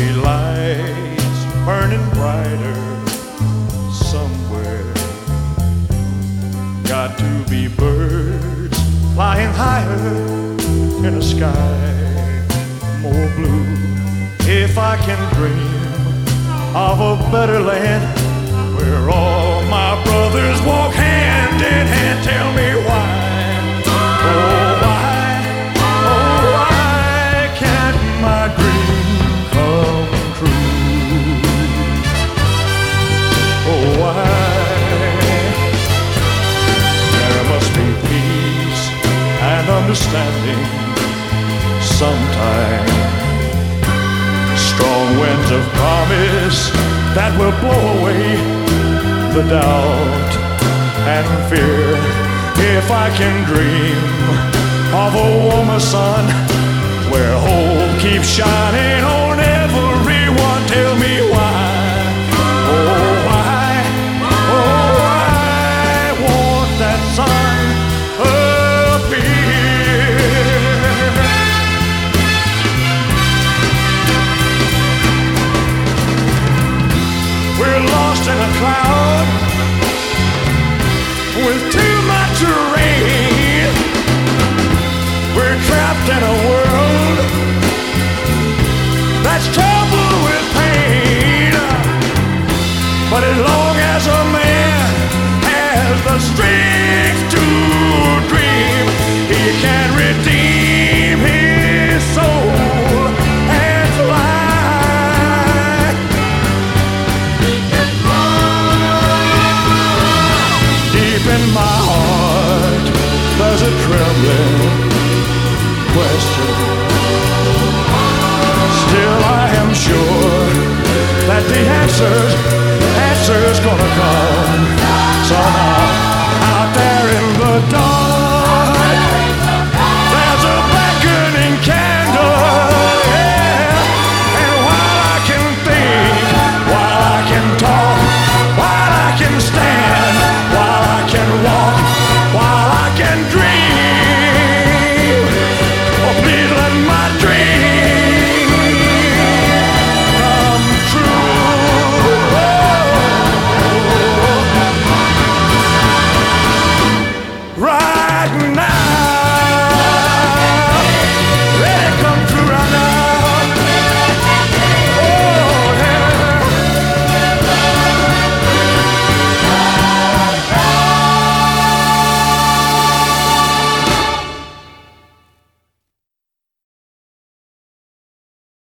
be lights burning brighter somewhere. Got to be birds flying higher in a sky more blue. If I can dream of a better land where all my brothers walk hand in hand, tell me why, oh why, oh why can't my dream come true? Oh why? There must be peace and understanding sometime. Strong winds of promise that will blow away the doubt and fear. If I can dream of a warmer sun where hope keeps shining on everyone, tell me why, oh why, oh why won't that sun appear? We're lost in a cloud with too much rain. We're trapped in a world that's troubled with pain. But as long as a man has the strength to dream, he can redeem his soul and fly. Deep in my heart, there's a trembling question. Still I am sure that the answer's gonna come somehow out there in the dark.